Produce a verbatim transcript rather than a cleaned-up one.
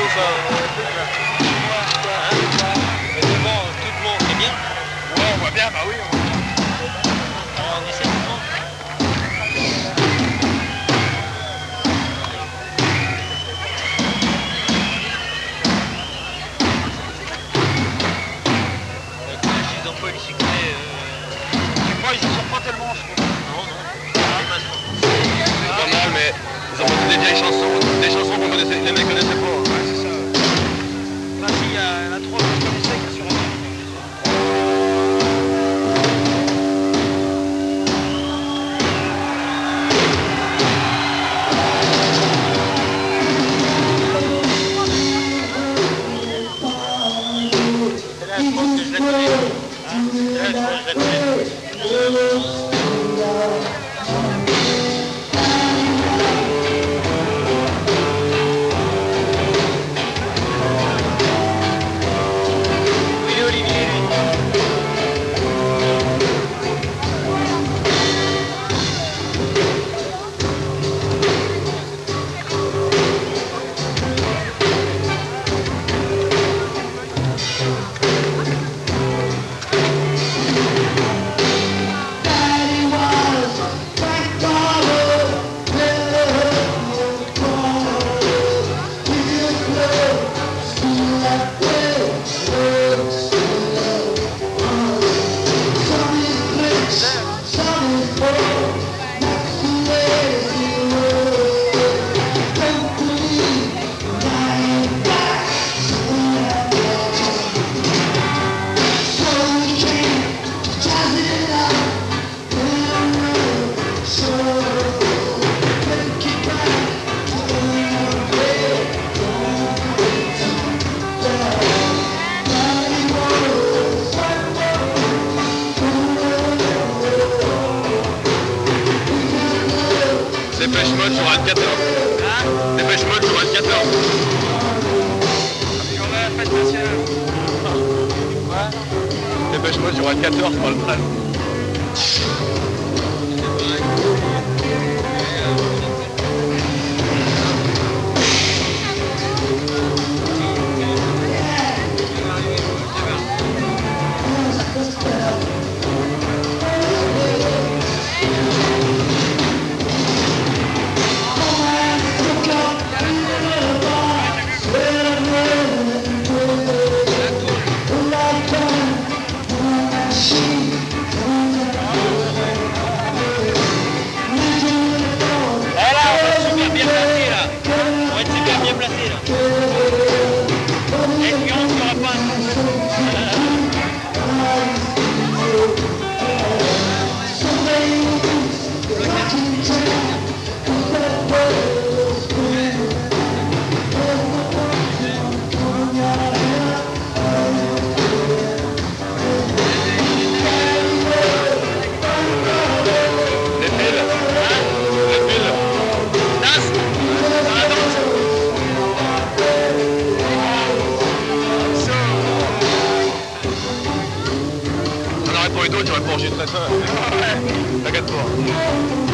pas. Hein? Mais devant, tout le monde, c'est bien. Ouais, on voit bien, bah oui. On... Alors, on essaie tout le monde. Ils ont pas exécuté. Euh... Je crois qu'ils ne sont pas tellement, je crois. Non, non. C'est pas mal, mais ils ont monté des vieilles chansons, des chansons qu'on connaissait, les mecs connaissaient pas. Ouais, c'est ça. Là, si, il y a la trois que je connaissais qui est sur la Là, je pense que je la connais. Hein? Là, je pense que je la connais. Oui, Olivier, lui. Dépêche mode sur un quatorze. Hein? Dépêche mode sur un quatorze. on a la fête nationale. Ouais. Dépêche mode sur un quatorze pour le train. Tu vas pas enregistrer ça. T'inquiète pas.